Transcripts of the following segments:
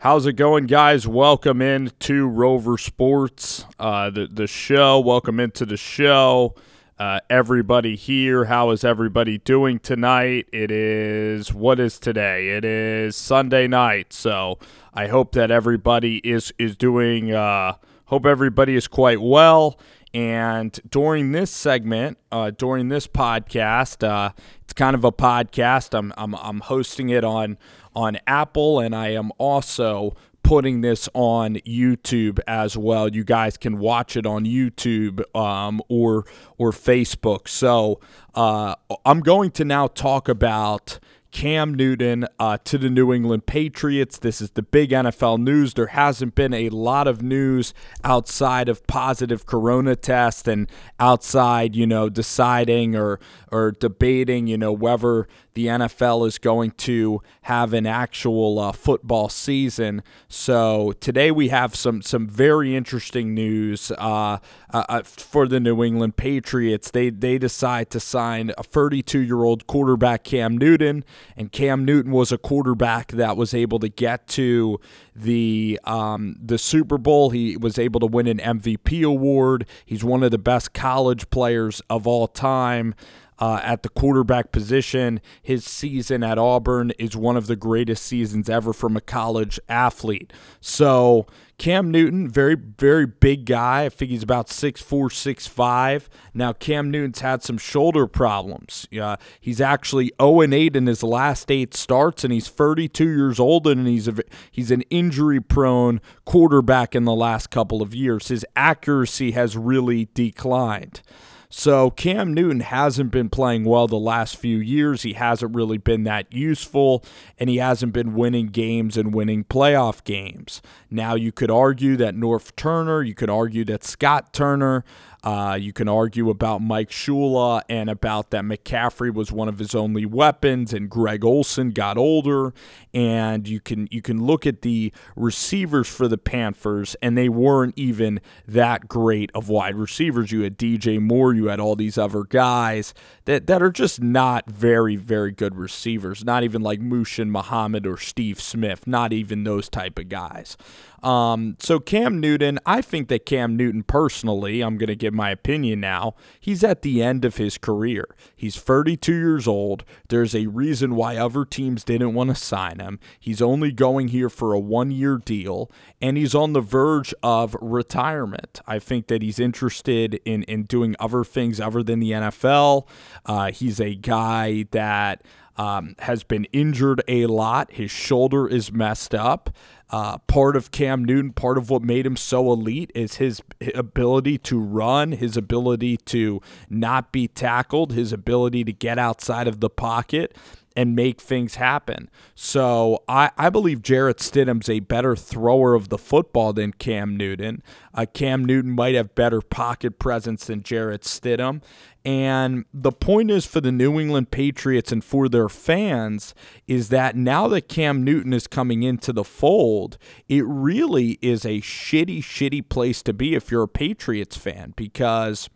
How's it going, guys? Welcome in to Rover Sports, the show. Welcome into the show. Everybody here, how is everybody doing tonight? What is today? It is Sunday night, so I hope that everybody is doing, hope everybody is quite well. And during this segment, during this podcast, it's kind of a podcast. I'm hosting it on Apple, and I am also putting this on YouTube as well. You guys can watch it on YouTube or Facebook. So I'm going to now talk about Cam Newton to the New England Patriots. This is the big NFL news. There hasn't been a lot of news outside of positive corona tests and outside, deciding or debating, whether the NFL is going to have an actual football season. So today we have some very interesting news for the New England Patriots. They decide to sign a 32-year-old quarterback, Cam Newton. And Cam Newton was a quarterback that was able to get to the Super Bowl. He was able to win an MVP award. He's one of the best college players of all time at the quarterback position. His season at Auburn is one of the greatest seasons ever from a college athlete. So Cam Newton, very, very big guy. I think he's about 6'4", 6'5". Now, Cam Newton's had some shoulder problems. He's actually 0-8 in his last 8 starts, and he's 32 years old, and he's an injury-prone quarterback in the last couple of years. His accuracy has really declined. So Cam Newton hasn't been playing well the last few years. He hasn't really been that useful, and he hasn't been winning games and winning playoff games. Now, you could argue that Norv Turner, you could argue that Scott Turner, you can argue about Mike Shula and about that McCaffrey was one of his only weapons and Greg Olsen got older. And you can look at the receivers for the Panthers, and they weren't even that great of wide receivers. You had DJ Moore, you had all these other guys that are just not very, very good receivers. Not even like Mushin Muhammad or Steve Smith, not even those type of guys. So Cam Newton, I think that Cam Newton personally, I'm going to give my opinion now, he's at the end of his career. He's 32 years old. There's a reason why other teams didn't want to sign him. He's only going here for a 1-year deal, and he's on the verge of retirement. I think that he's interested in doing other things other than the NFL. He's a guy that has been injured a lot. His shoulder is messed up. Part of Cam Newton, part of what made him so elite is his ability to run, his ability to not be tackled, his ability to get outside of the pocket and make things happen. So I believe Jarrett Stidham's a better thrower of the football than Cam Newton. Cam Newton might have better pocket presence than Jarrett Stidham. And the point is for the New England Patriots and for their fans is that now that Cam Newton is coming into the fold, it really is a shitty place to be if you're a Patriots fan, because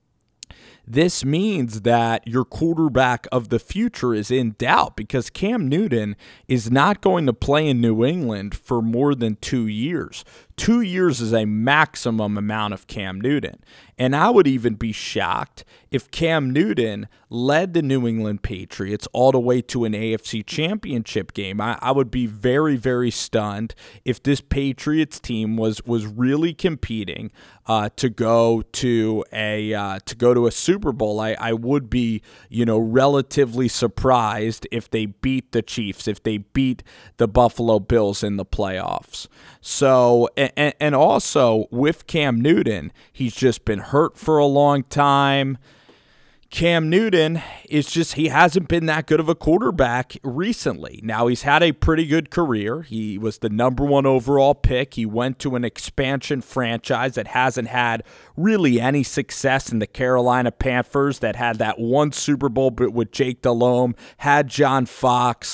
this means that your quarterback of the future is in doubt, because Cam Newton is not going to play in New England for more than 2 years. 2 years is a maximum amount of Cam Newton. And I would even be shocked if Cam Newton led the New England Patriots all the way to an AFC championship game. I would be very, very stunned if this Patriots team was really competing to go to a Super Bowl. I would be, relatively surprised if they beat the Chiefs, if they beat the Buffalo Bills in the playoffs. So, and also with Cam Newton, he's just been hurt for a long time. Cam Newton he hasn't been that good of a quarterback recently. Now, he's had a pretty good career. He was the number 1 overall pick. He went to an expansion franchise that hasn't had really any success in the Carolina Panthers, that had that one Super Bowl with Jake Delhomme, had John Fox,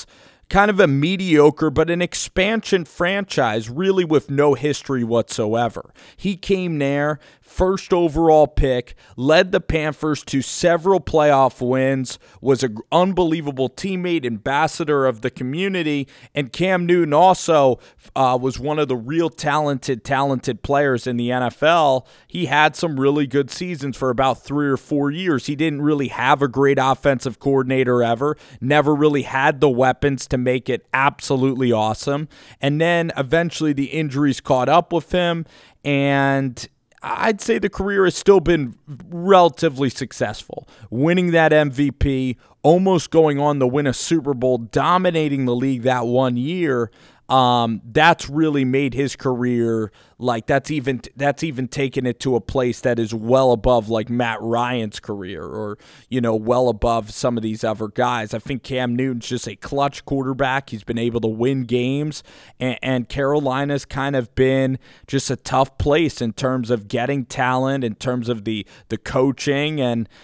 kind of a mediocre but an expansion franchise, really with no history whatsoever. He came there, first overall pick, led the Panthers to several playoff wins, was an unbelievable teammate, ambassador of the community, and Cam Newton also was one of the real talented players in the NFL. He had some really good seasons for about 3 or 4 years. He didn't really have a great offensive coordinator ever, never really had the weapons to make it absolutely awesome, and then eventually the injuries caught up with him, and I'd say the career has still been relatively successful, winning that MVP, almost going on to win a Super Bowl, dominating the league that 1 year. That's really made his career, like, that's even taken it to a place that is well above like Matt Ryan's career, or well above some of these other guys. I think Cam Newton's just a clutch quarterback. He's been able to win games, and Carolina's kind of been just a tough place in terms of getting talent, in terms of the coaching,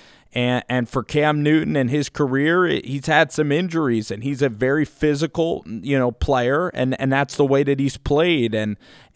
and for Cam Newton and his career, he's had some injuries, and he's a very physical, player, and that's the way that he's played, and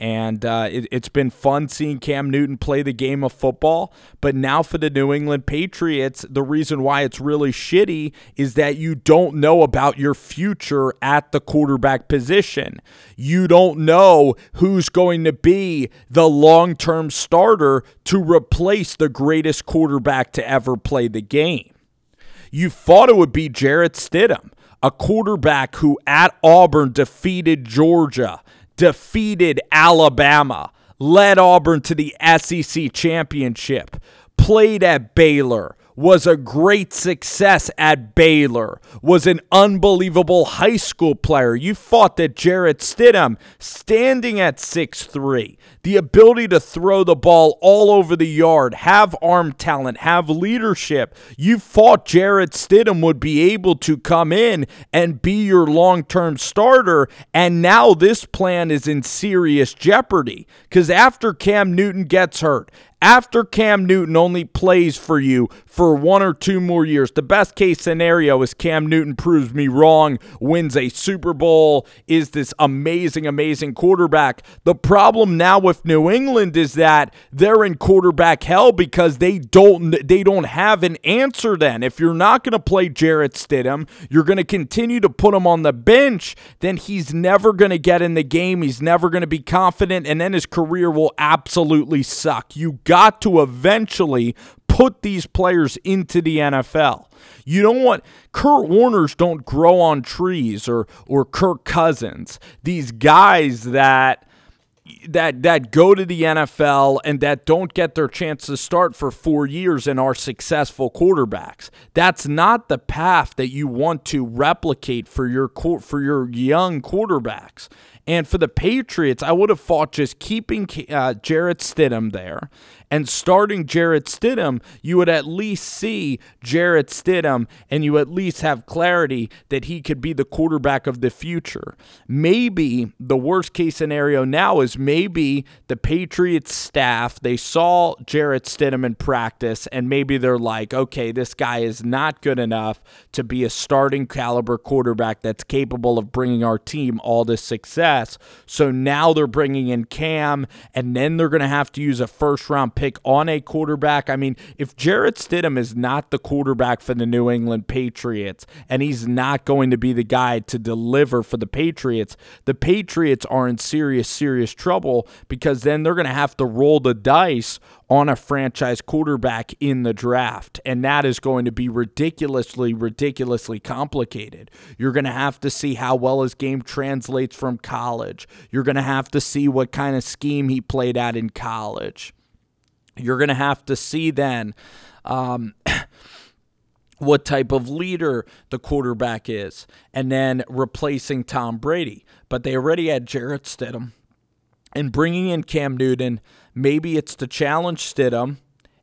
it's been fun seeing Cam Newton play the game of football. But now for the New England Patriots, the reason why it's really shitty is that you don't know about your future at the quarterback position. You don't know who's going to be the long-term starter to replace the greatest quarterback to ever play the game. You thought it would be Jarrett Stidham, a quarterback who at Auburn defeated Georgia, defeated Alabama, led Auburn to the SEC championship, played at Baylor, was a great success at Baylor, was an unbelievable high school player. You thought that Jarrett Stidham, standing at 6'3", the ability to throw the ball all over the yard, have arm talent, have leadership, you thought Jarrett Stidham would be able to come in and be your long-term starter, and now this plan is in serious jeopardy, because after Cam Newton gets hurt, after Cam Newton only plays for you for 1 or 2 more years, the best case scenario is Cam Newton proves me wrong, wins a Super Bowl, is this amazing, amazing quarterback. The problem now with New England is that they're in quarterback hell because they don't have an answer then. If you're not going to play Jarrett Stidham, you're going to continue to put him on the bench, then he's never going to get in the game, he's never going to be confident, and then his career will absolutely suck. You got to eventually put these players into the NFL. You don't want Kurt Warners don't grow on trees, or Kirk Cousins. These guys that go to the NFL and that don't get their chance to start for 4 years and are successful quarterbacks. That's not the path that you want to replicate for your young quarterbacks. And for the Patriots, I would have thought just keeping Jarrett Stidham there and starting Jarrett Stidham, you would at least see Jarrett Stidham and you at least have clarity that he could be the quarterback of the future. Maybe the worst case scenario now is maybe the Patriots staff, they saw Jarrett Stidham in practice and maybe they're like, okay, this guy is not good enough to be a starting caliber quarterback that's capable of bringing our team all this success. So now they're bringing in Cam, and then they're going to have to use a first-round pick on a quarterback. I mean, if Jarrett Stidham is not the quarterback for the New England Patriots, and he's not going to be the guy to deliver for the Patriots are in serious, serious trouble, because then they're going to have to roll the dice on a franchise quarterback in the draft, and that is going to be ridiculously complicated. You're going to have to see how well his game translates from college. You're going to have to see what kind of scheme he played at in college. You're going to have to see then what type of leader the quarterback is, and then replacing Tom Brady. But they already had Jarrett Stidham, and bringing in Cam Newton, maybe it's to challenge Stidham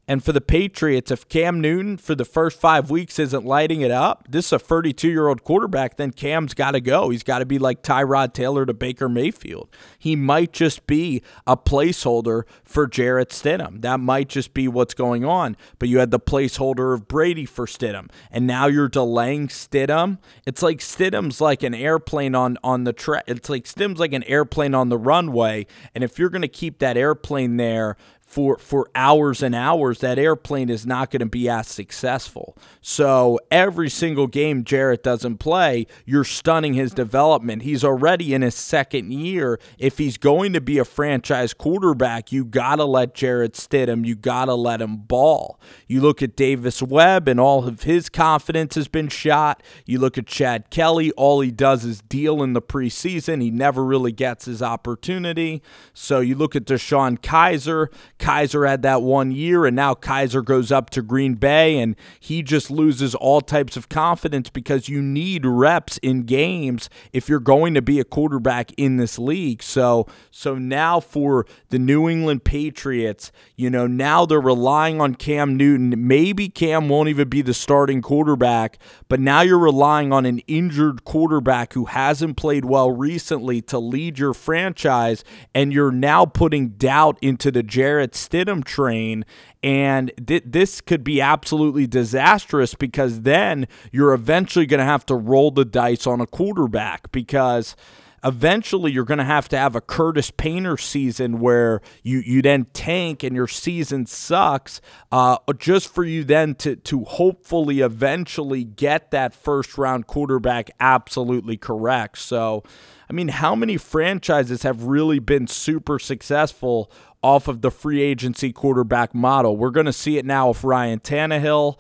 And for the Patriots, if Cam Newton for the first 5 weeks isn't lighting it up, this is a 32-year-old quarterback, then Cam's got to go. He's got to be like Tyrod Taylor to Baker Mayfield. He might just be a placeholder for Jarrett Stidham. That might just be what's going on. But you had the placeholder of Brady for Stidham, and now you're delaying Stidham. It's like Stidham's like an airplane on the track. It's like Stidham's like an airplane on the runway, and if you're going to keep that airplane there for hours and hours, that airplane is not going to be as successful. So every single game Jarrett doesn't play, you're stunning his development. He's already in his second year. If he's going to be a franchise quarterback, you got to let Jarrett Stidham, you got to let him ball. You look at Davis Webb and all of his confidence has been shot. You look at Chad Kelly, all he does is deal in the preseason. He never really gets his opportunity. So you look at DeShone Kizer. Kizer had that 1 year, and now Kizer goes up to Green Bay, and he just loses all types of confidence because you need reps in games if you're going to be a quarterback in this league. So now for the New England Patriots, now they're relying on Cam Newton. Maybe Cam won't even be the starting quarterback, but now you're relying on an injured quarterback who hasn't played well recently to lead your franchise, and you're now putting doubt into the Jarrett Stidham train, and this could be absolutely disastrous because then you're eventually going to have to roll the dice on a quarterback because eventually you're going to have a Curtis Painter season where you then tank and your season sucks just for you then to hopefully eventually get that first-round quarterback absolutely correct. So, I mean, how many franchises have really been super successful off of the free agency quarterback model? We're going to see it now with Ryan Tannehill.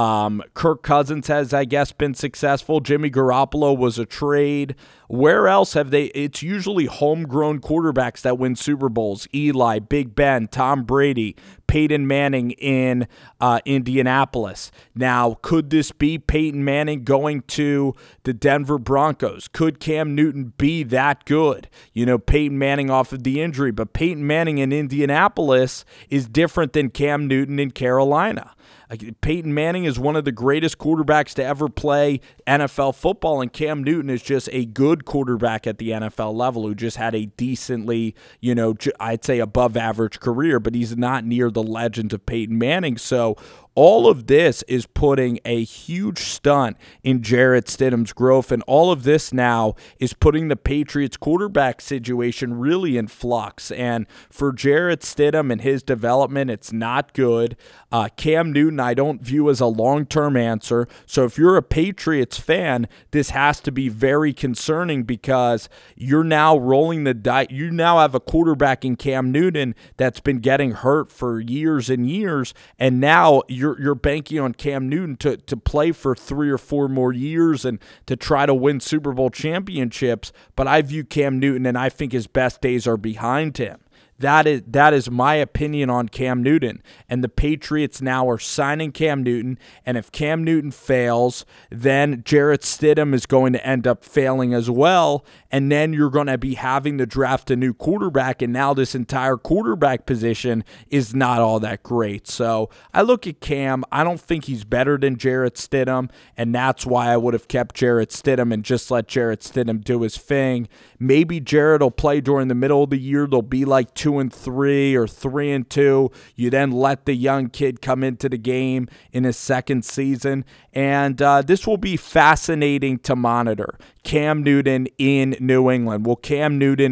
Kirk Cousins has, I guess, been successful. Jimmy Garoppolo was a trade. Where else have they? It's usually homegrown quarterbacks that win Super Bowls. Eli, Big Ben, Tom Brady, Peyton Manning in Indianapolis. Now, could this be Peyton Manning going to the Denver Broncos? Could Cam Newton be that good? Peyton Manning off of the injury, but Peyton Manning in Indianapolis is different than Cam Newton in Carolina. Peyton Manning is one of the greatest quarterbacks to ever play NFL football, and Cam Newton is just a good quarterback at the NFL level who just had a decently, I'd say above average career, but he's not near the legend of Peyton Manning. So all of this is putting a huge stunt in Jarrett Stidham's growth, and all of this now is putting the Patriots quarterback situation really in flux. And for Jarrett Stidham and his development, it's not good. Cam Newton, I don't view as a long-term answer. So if you're a Patriots fan, this has to be very concerning because you're now rolling the dice. You now have a quarterback in Cam Newton that's been getting hurt for years and years, and now you're banking on Cam Newton to play for 3 or 4 more years and to try to win Super Bowl championships. But I view Cam Newton, and I think his best days are behind him. That is my opinion on Cam Newton. And the Patriots now are signing Cam Newton. And if Cam Newton fails, then Jarrett Stidham is going to end up failing as well. And then you're going to be having to draft a new quarterback. And now this entire quarterback position is not all that great. So I look at Cam. I don't think he's better than Jarrett Stidham. And that's why I would have kept Jarrett Stidham and just let Jarrett Stidham do his thing. Maybe Jarrett will play during the middle of the year. They'll be like 2-3 or 3-2. You then let the young kid come into the game in his second season. And this will be fascinating to monitor. Cam Newton in New England. Will Cam Newton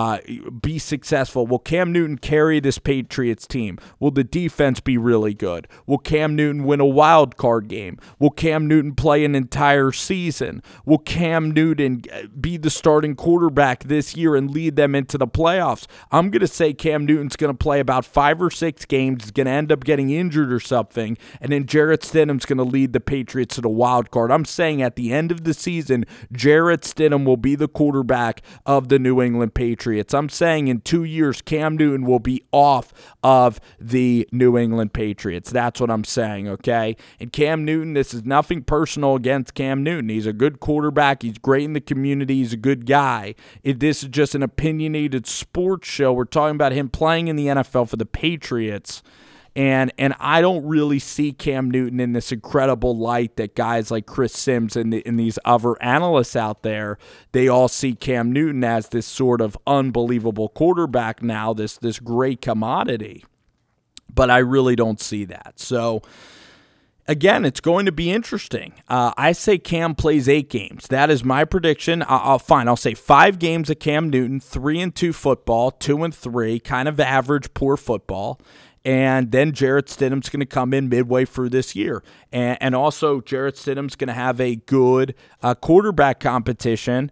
be successful? Will Cam Newton carry this Patriots team? Will the defense be really good? Will Cam Newton win a wild card game? Will Cam Newton play an entire season? Will Cam Newton be the starting quarterback this year and lead them into the playoffs? I'm going to say Cam Newton's going to play about 5 or 6 games. He's going to end up getting injured or something, and then Jarrett Stidham's going to lead the Patriots to the wild card. I'm saying at the end of the season, Jarrett Stidham will be the quarterback of the New England Patriots. I'm saying in 2 years, Cam Newton will be off of the New England Patriots. That's what I'm saying, okay? And Cam Newton, this is nothing personal against Cam Newton. He's a good quarterback. He's great in the community. He's a good guy. This is just an opinionated sports show. We're talking about him playing in the NFL for the Patriots. And I don't really see Cam Newton in this incredible light that guys like Chris Sims and these other analysts out there, they all see Cam Newton as this sort of unbelievable quarterback now, this great commodity. But I really don't see that. So, again, it's going to be interesting. I say Cam plays 8 games. That is my prediction. I'll say 5 games of Cam Newton, 3-2 football, 2-3, kind of average, poor football. And then Jarrett Stidham's going to come in midway through this year. And also Jarrett Stidham's going to have a good quarterback competition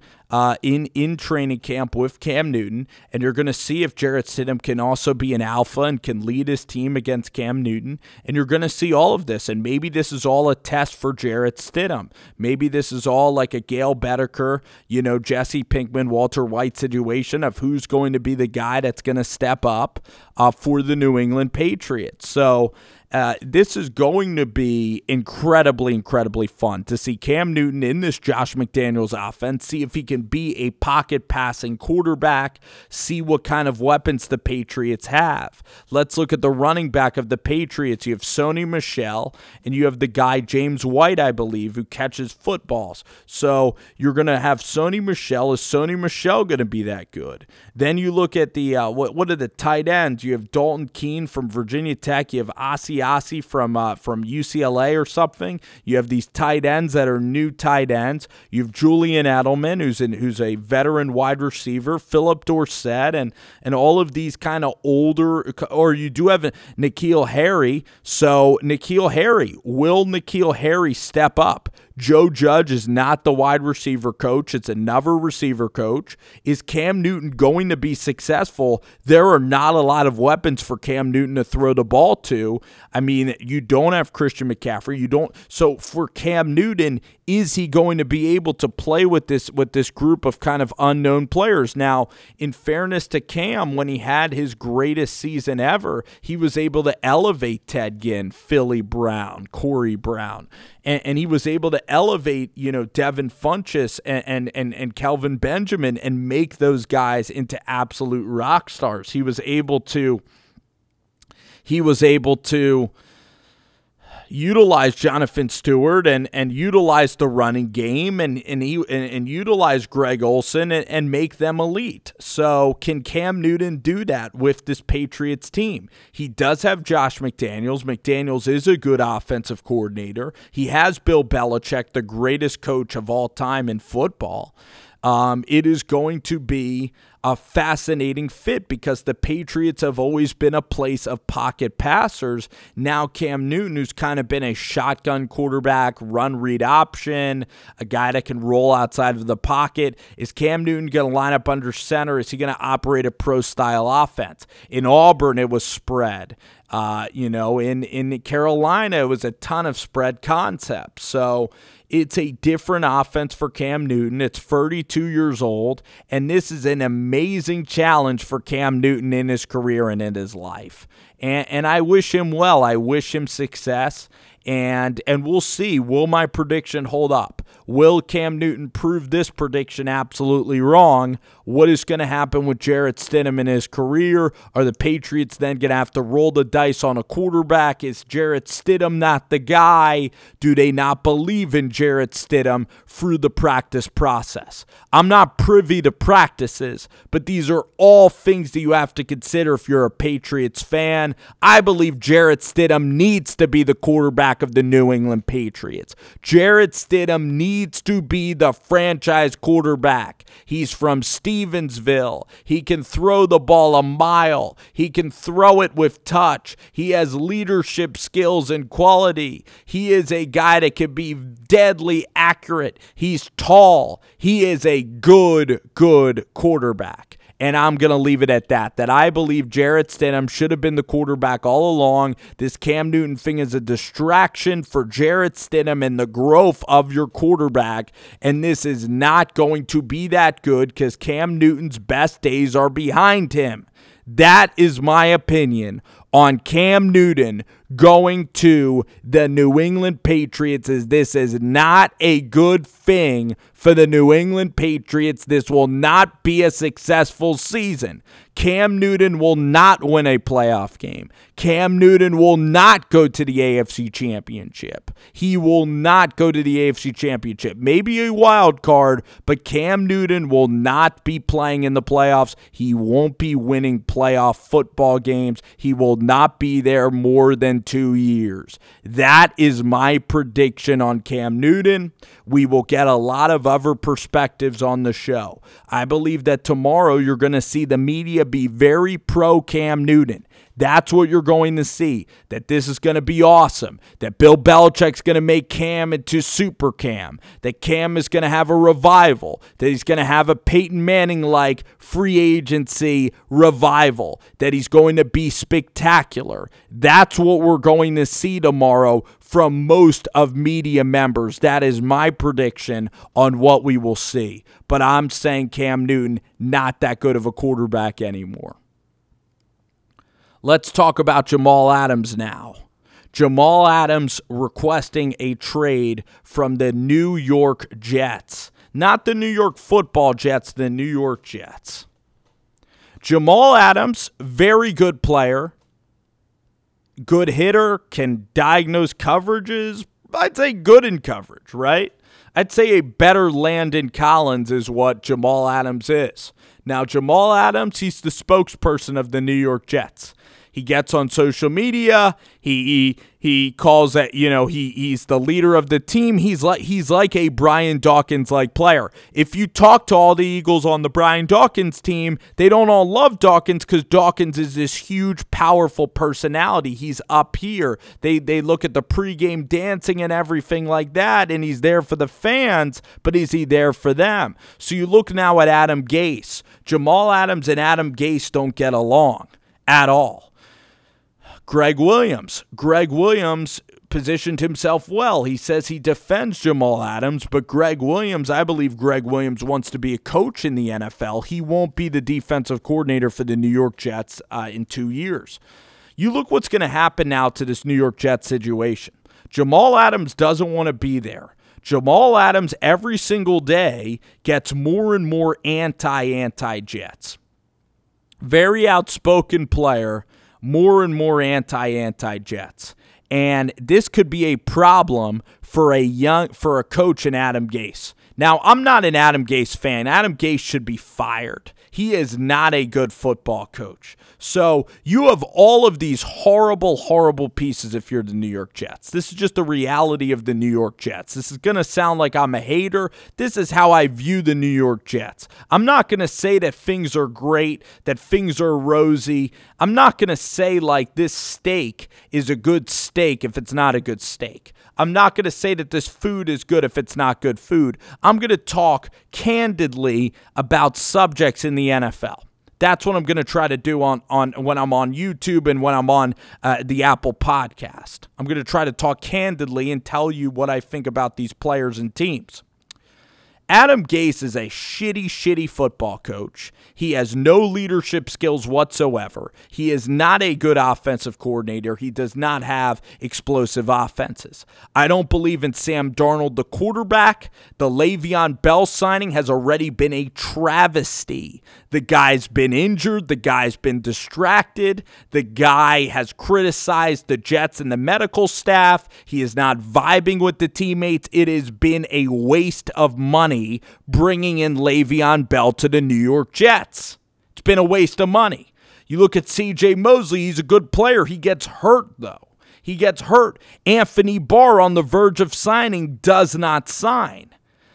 in training camp with Cam Newton. And you're going to see if Jarrett Stidham can also be an alpha and can lead his team against Cam Newton. And you're going to see all of this. And maybe this is all a test for Jarrett Stidham. Maybe this is all like a Gale Bedeker, Jesse Pinkman, Walter White situation of who's going to be the guy that's going to step up for the New England Patriots. So this is going to be incredibly, incredibly fun to see Cam Newton in this Josh McDaniels offense, see if he can be a pocket passing quarterback, see what kind of weapons the Patriots have. Let's look at the running back of the Patriots. You have Sony Michel, and you have the guy James White, I believe, who catches footballs. So you're going to have Sony Michel. Is Sony Michel going to be that good? Then you look at the what are the tight ends? You have Dalton Keene from Virginia Tech. You have Asiasi from UCLA or something. You have these tight ends that are new tight ends. You have Julian Edelman, who's a veteran wide receiver, Philip Dorsett, and all of these kind of older, or you do have N'Keal Harry. So will N'Keal Harry step up? Joe Judge is not the wide receiver coach. It's another receiver coach. Is Cam Newton going to be successful? There are not a lot of weapons for Cam Newton to throw the ball to. I mean, you don't have Christian McCaffrey. So for Cam Newton, is he going to be able to play with this group of kind of unknown players? Now, in fairness to Cam, when he had his greatest season ever, he was able to elevate Ted Ginn, Philly Brown, Corey Brown. And he was able to elevate, Devin Funchess and Kelvin Benjamin and make those guys into absolute rock stars. He was able to utilize Jonathan Stewart and utilize the running game and utilize Greg Olsen and make them elite. So can Cam Newton do that with this Patriots team? He does have Josh McDaniels. McDaniels is a good offensive coordinator. He has Bill Belichick, the greatest coach of all time in football. It is going to be a fascinating fit because the Patriots have always been a place of pocket passers. Now Cam Newton, who's kind of been a shotgun quarterback, run-read option, a guy that can roll outside of the pocket. Is Cam Newton going to line up under center? Is he going to operate a pro-style offense? In Auburn, it was spread. In Carolina, it was a ton of spread concepts. So it's a different offense for Cam Newton. It's 32 years old, and this is an amazing challenge for Cam Newton in his career and in his life. And I wish him well. I wish him success. And we'll see. Will my prediction hold up? Will Cam Newton prove this prediction absolutely wrong? What is going to happen with Jarrett Stidham in his career? Are the Patriots then going to have to roll the dice on a quarterback? Is Jarrett Stidham not the guy? Do they not believe in Jarrett Stidham through the practice process? I'm not privy to practices, but these are all things that you have to consider if you're a Patriots fan. I believe Jarrett Stidham needs to be the quarterback of the New England Patriots. Jarrett Stidham needs to be the franchise quarterback. He's from Stevensville. He can throw the ball a mile. He can throw it with touch. He has leadership skills and quality. He is a guy that can be deadly accurate. He's tall. He is a good quarterback. And I'm going to leave it at that I believe Jarrett Stidham should have been the quarterback all along. This Cam Newton thing is a distraction for Jarrett Stidham and the growth of your quarterback. And this is not going to be that good because Cam Newton's best days are behind him. That is my opinion on Cam Newton going to the New England Patriots is this is not a good thing for the New England Patriots. This will not be a successful season. Cam Newton will not win a playoff game. Cam Newton will not go to the AFC Championship. He will not go to the AFC Championship. Maybe a wild card, but Cam Newton will not be playing in the playoffs. He won't be winning playoff football games. He will not be there more than 2 years. That is my prediction on Cam Newton. We will get a lot of other perspectives on the show. I believe that tomorrow you're going to see the media be very pro Cam Newton. That's what you're going to see, that this is going to be awesome, that Bill Belichick's going to make Cam into Super Cam, that Cam is going to have a revival, that he's going to have a Peyton Manning-like free agency revival, that he's going to be spectacular. That's what we're going to see tomorrow from most of media members. That is my prediction on what we will see. But I'm saying Cam Newton, not that good of a quarterback anymore. Let's talk about Jamal Adams now. Jamal Adams requesting a trade from the New York Jets. Not the New York Football Jets, the New York Jets. Jamal Adams, very good player. Good hitter, can diagnose coverages. I'd say good in coverage, right? I'd say a better Landon Collins is what Jamal Adams is. Now, Jamal Adams, he's the spokesperson of the New York Jets. He gets on social media. He calls that, he's the leader of the team. He's like a Brian Dawkins-like player. If you talk to all the Eagles on the Brian Dawkins team, they don't all love Dawkins because Dawkins is this huge, powerful personality. He's up here. They look at the pregame dancing and everything like that, and he's there for the fans, but is he there for them? So you look now at Adam Gase. Jamal Adams and Adam Gase don't get along at all. Greg Williams positioned himself well. He says he defends Jamal Adams, but I believe Greg Williams wants to be a coach in the NFL. He won't be the defensive coordinator for the New York Jets in 2 years. You look what's going to happen now to this New York Jets situation. Jamal Adams doesn't want to be there. Jamal Adams every single day gets more and more anti-Jets. Very outspoken player. More and more anti-Jets. And this could be a problem for a coach in Adam Gase. Now, I'm not an Adam Gase fan. Adam Gase should be fired. He is not a good football coach. So you have all of these horrible, horrible pieces if you're the New York Jets. This is just the reality of the New York Jets. This is going to sound like I'm a hater. This is how I view the New York Jets. I'm not going to say that things are great, that things are rosy. I'm not going to say like this steak is a good steak if it's not a good steak. I'm not going to say that this food is good if it's not good food. I'm going to talk candidly about subjects in the NFL. That's what I'm going to try to do on when I'm on YouTube and when I'm on the Apple Podcast. I'm going to try to talk candidly and tell you what I think about these players and teams. Adam Gase is a shitty football coach. He has no leadership skills whatsoever. He is not a good offensive coordinator. He does not have explosive offenses. I don't believe in Sam Darnold, the quarterback. The Le'Veon Bell signing has already been a travesty. The guy's been injured. The guy's been distracted. The guy has criticized the Jets and the medical staff. He is not vibing with the teammates. It has been a waste of money bringing in Le'Veon Bell to the New York Jets. It's been a waste of money. You look at C.J. Mosley, he's a good player. He gets hurt, though. He gets hurt. Anthony Barr on the verge of signing does not sign.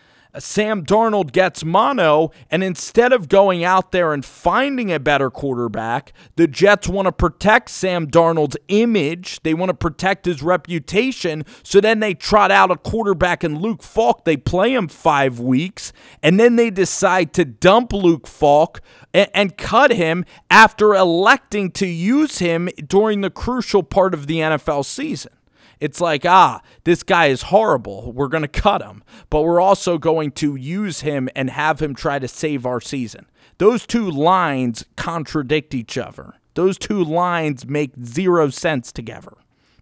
Sam Darnold gets mono, and instead of going out there and finding a better quarterback, the Jets want to protect Sam Darnold's image. They want to protect his reputation, so then they trot out a quarterback in Luke Falk. They play him 5 weeks, and then they decide to dump Luke Falk and cut him after electing to use him during the crucial part of the NFL season. It's like, this guy is horrible. We're going to cut him. But we're also going to use him and have him try to save our season. Those two lines contradict each other. Those two lines make zero sense together.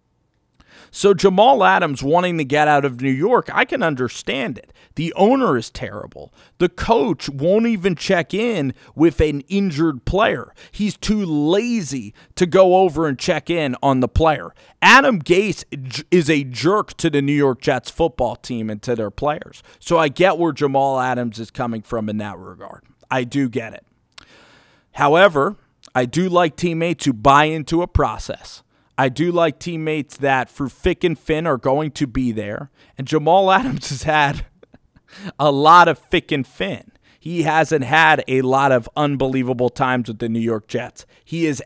So Jamal Adams wanting to get out of New York, I can understand it. The owner is terrible. The coach won't even check in with an injured player. He's too lazy to go over and check in on the player. Adam Gase is a jerk to the New York Jets football team and to their players. So I get where Jamal Adams is coming from in that regard. I do get it. However, I do like teammates who buy into a process. I do like teammates that through thick and thin are going to be there. And Jamal Adams has had a lot of thick and thin. He hasn't had a lot of unbelievable times with the New York Jets. He is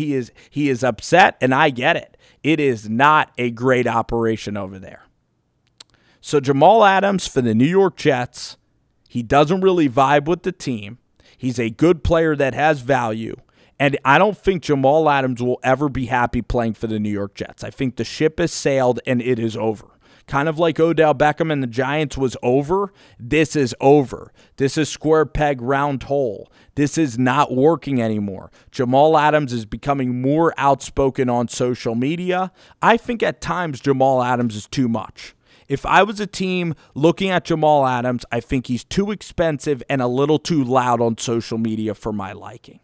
upset, and I get it. It is not a great operation over there. So Jamal Adams for the New York Jets, he doesn't really vibe with the team. He's a good player that has value. And I don't think Jamal Adams will ever be happy playing for the New York Jets. I think the ship has sailed and it is over. Kind of like Odell Beckham and the Giants was over, this is over. This is square peg, round hole. This is not working anymore. Jamal Adams is becoming more outspoken on social media. I think at times Jamal Adams is too much. If I was a team looking at Jamal Adams, I think he's too expensive and a little too loud on social media for my liking.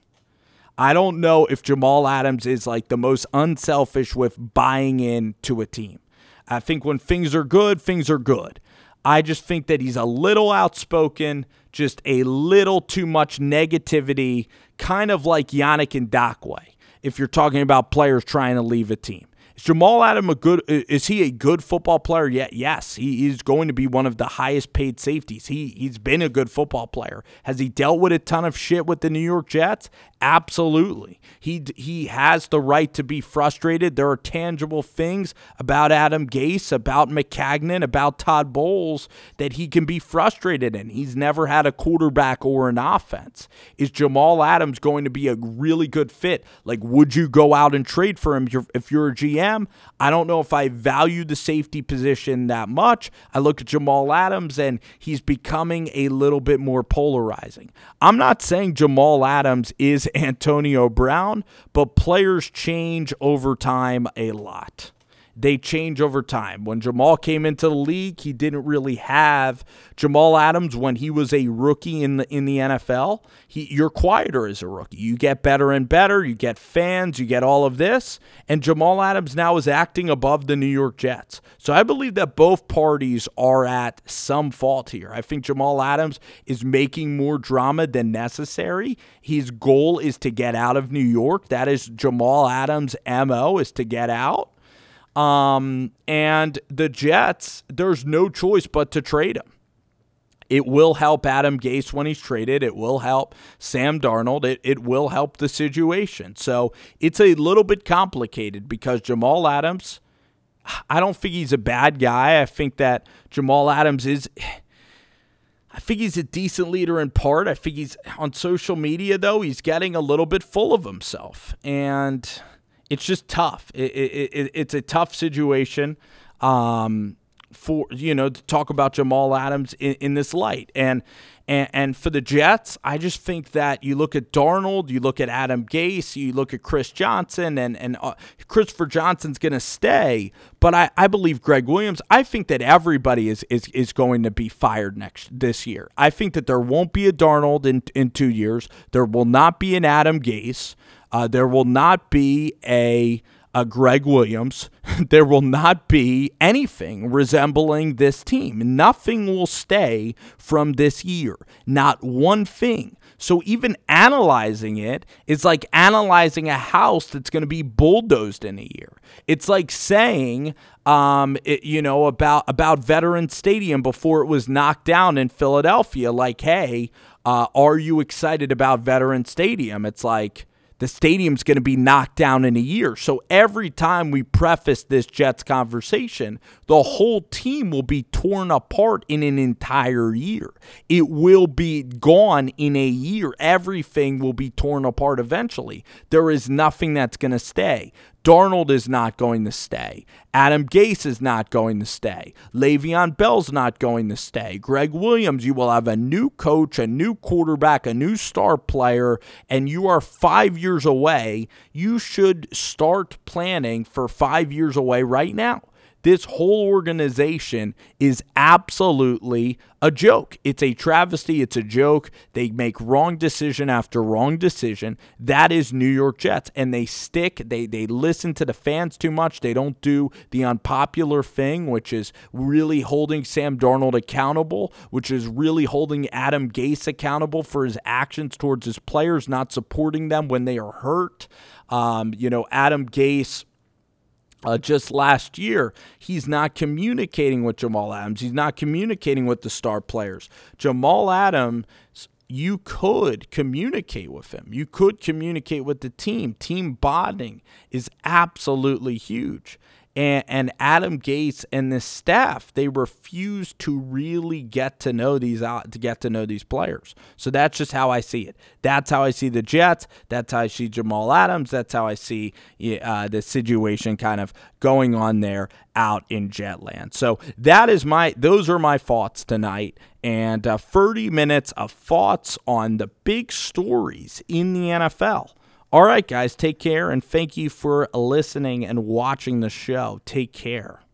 I don't know if Jamal Adams is like the most unselfish with buying into a team. I think when things are good, things are good. I just think that he's a little outspoken, just a little too much negativity, kind of like Yannick Ngakoue, if you're talking about players trying to leave a team. Is Jamal Adams is he a good football player? Yeah, yes, he is going to be one of the highest paid safeties. He's been a good football player. Has he dealt with a ton of shit with the New York Jets? Absolutely. He has the right to be frustrated. There are tangible things about Adam Gase, about Maccagnan, about Todd Bowles that he can be frustrated in. He's never had a quarterback or an offense. Is Jamal Adams going to be a really good fit? Like, would you go out and trade for him if you're a GM? I don't know if I value the safety position that much. I look at Jamal Adams and he's becoming a little bit more polarizing. I'm not saying Jamal Adams is Antonio Brown, but players change over time a lot. They change over time. When Jamal came into the league, he didn't really have Jamal Adams when he was a rookie in the NFL. You're quieter as a rookie. You get better and better. You get fans. You get all of this. And Jamal Adams now is acting above the New York Jets. So I believe that both parties are at some fault here. I think Jamal Adams is making more drama than necessary. His goal is to get out of New York. That is Jamal Adams' MO, is to get out. And the Jets, there's no choice but to trade him. It will help Adam Gase when he's traded. It will help Sam Darnold. It will help the situation. So it's a little bit complicated because Jamal Adams, I don't think he's a bad guy. I think that Jamal Adams I think he's a decent leader in part. I think he's on social media, though, he's getting a little bit full of himself. And it's just tough. It's a tough situation for to talk about Jamal Adams in this light. And for the Jets, I just think that you look at Darnold, you look at Adam Gase, you look at Chris Johnson, and Christopher Johnson's going to stay. But I believe Greg Williams. I think that everybody is going to be fired this year. I think that there won't be a Darnold in 2 years. There will not be an Adam Gase. There will not be a Greg Williams. There will not be anything resembling this team. Nothing will stay from this year. Not one thing. So even analyzing it is like analyzing a house that's going to be bulldozed in a year. It's like saying, about Veterans Stadium before it was knocked down in Philadelphia. Like, hey, are you excited about Veterans Stadium? It's like, the stadium's going to be knocked down in a year. So every time we preface this Jets conversation, the whole team will be torn apart in an entire year. It will be gone in a year. Everything will be torn apart eventually. There is nothing that's going to stay. Darnold is not going to stay. Adam Gase is not going to stay. Le'Veon Bell's not going to stay. Greg Williams, you will have a new coach, a new quarterback, a new star player, and you are 5 years away. You should start planning for 5 years away right now. This whole organization is absolutely a joke. It's a travesty. It's a joke. They make wrong decision after wrong decision. That is New York Jets. And they listen to the fans too much. They don't do the unpopular thing, which is really holding Sam Darnold accountable, which is really holding Adam Gase accountable for his actions towards his players, not supporting them when they are hurt. Adam Gase, just last year, he's not communicating with Jamal Adams. He's not communicating with the star players. Jamal Adams, you could communicate with him. You could communicate with the team. Team bonding is absolutely huge. And Adam Gase and the staff, they refuse to really get to know these players. So that's just how I see it. That's how I see the Jets. That's how I see Jamal Adams. That's how I see the situation kind of going on there out in Jetland. So those are my thoughts tonight. And 30 minutes of thoughts on the big stories in the NFL. All right, guys, take care, and thank you for listening and watching the show. Take care.